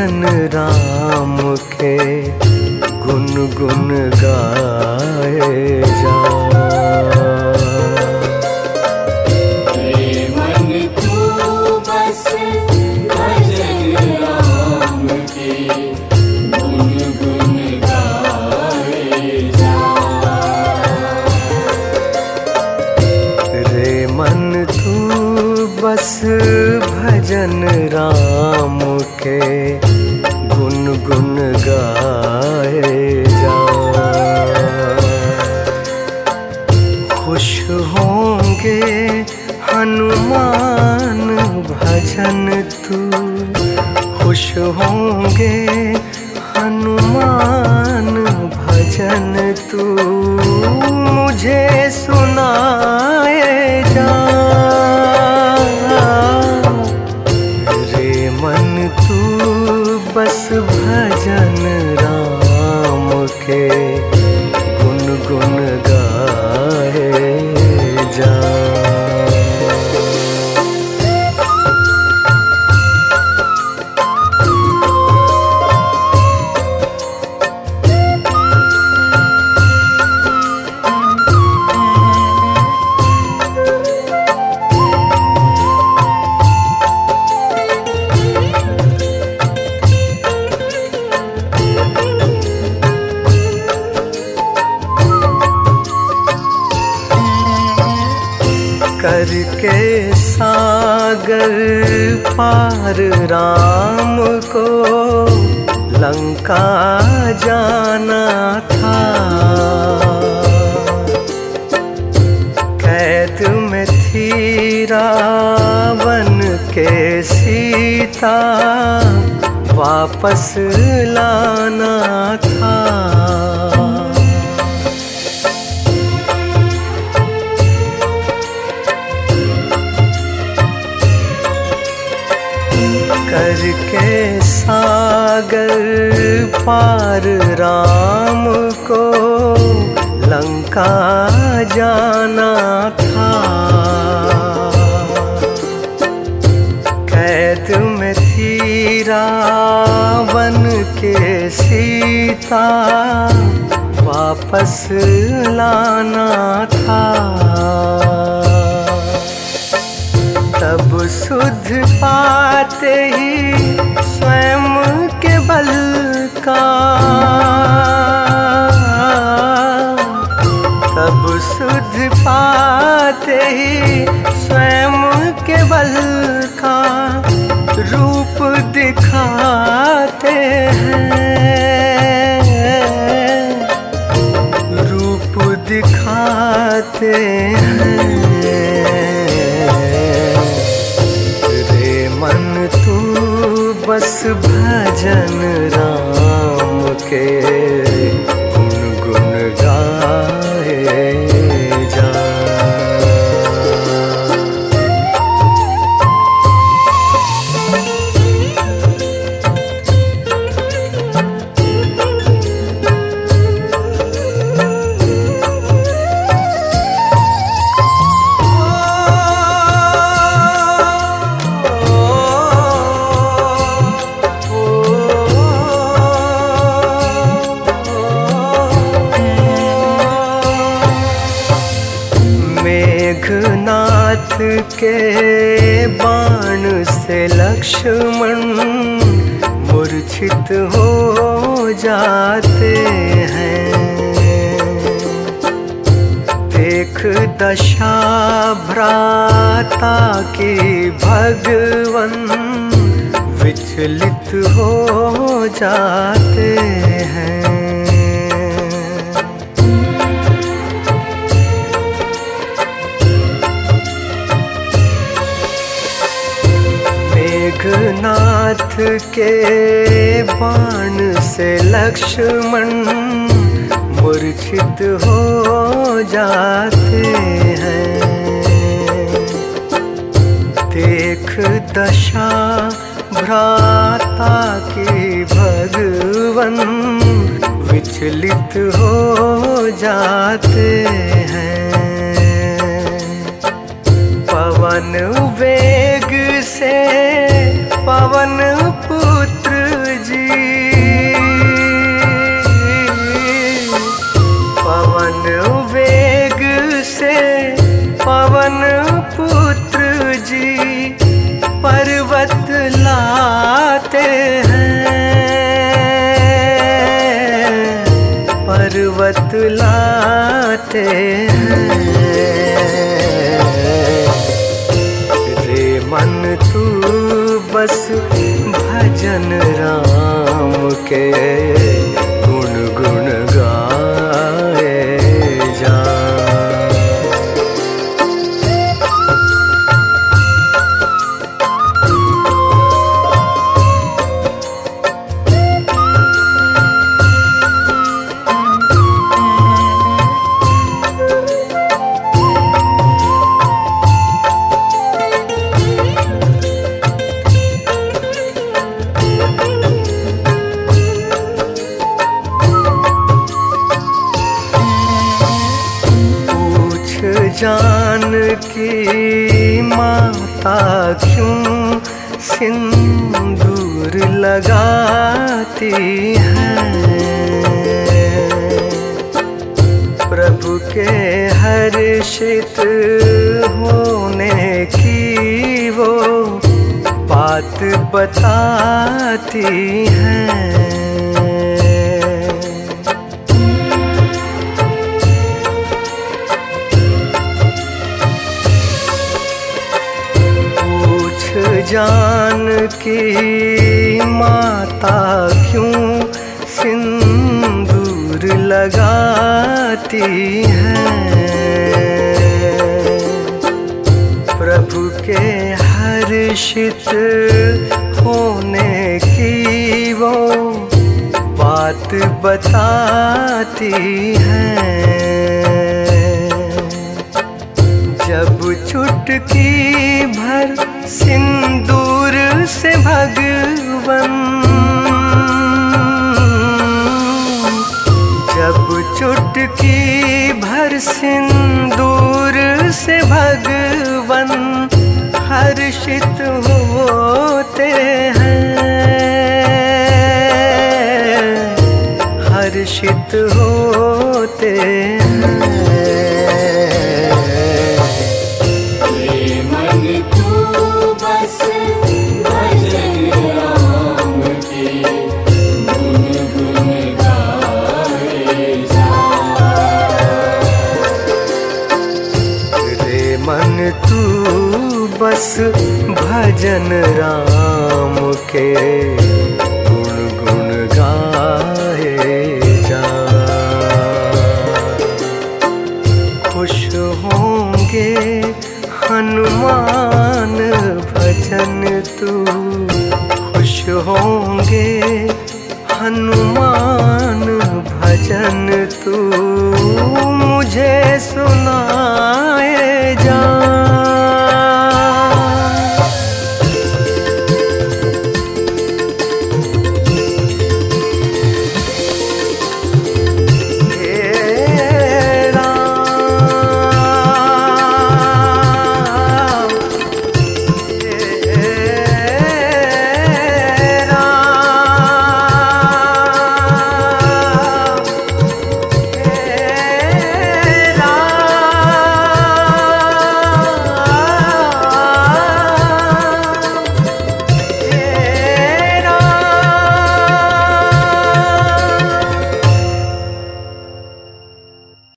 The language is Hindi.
भजन राम के गुन गुन गाए जा। रे मन तू बस भजन राम के गुन गुन गाए जा। रे मन तू बस भजन राम के गुन गुन गाए जा। खुश होंगे हनुमान भजन तू, खुश होंगे हनुमान भजन तू मुझे सुनाए जा। रे मन तू बस भजन राम के गुन गुन गाए जा। करके सागर पार राम को लंका जाना था। कैद में थी रावण के सीता, वापस लाना था। करके सागर पार राम को लंका जाना था। कैद में थी रावण के सीता, वापस लाना था। तब सुध पाते ही स्वयं के बल का, तब सुध पाते ही स्वयं के बल का रूप दिखाते हैं, रूप दिखाते हैं। मन तू बस भजन राम के गुन गुन गाए जा। मेघनाथ के बाण से लक्ष्मण मूर्छित हो जाते हैं। देख दशा भ्राता की भगवन विचलित हो जाते हैं। मेघनाथ के बाण से लक्ष्मण मूर्छित हो जाते हैं। देख दशा भ्राता की भगवन विचलित हो जाते हैं। पवन वेग से पवन पुत्र बतलाते हैं। रे मन तू बस भजन राम के गुण गुण गाए जा। जान की माता क्यों सिंदूर लगाती है। प्रभु के हर्षित होने की वो बात बताती है। जान की माता क्यों सिंदूर लगाती है। प्रभु के हर्षित होने की वो बात बताती है। जब चुटकी भर सिंदूर से भगवन, जब चुटकी भर सिंदूर से भगवन हर्षित होते हैं, हर्षित होते हैं। मन तू बस भजन राम के गुण गुण गाए जा। खुश होंगे हनुमान भजन तू, खुश होंगे हनुमान भजन तू मुझे सुना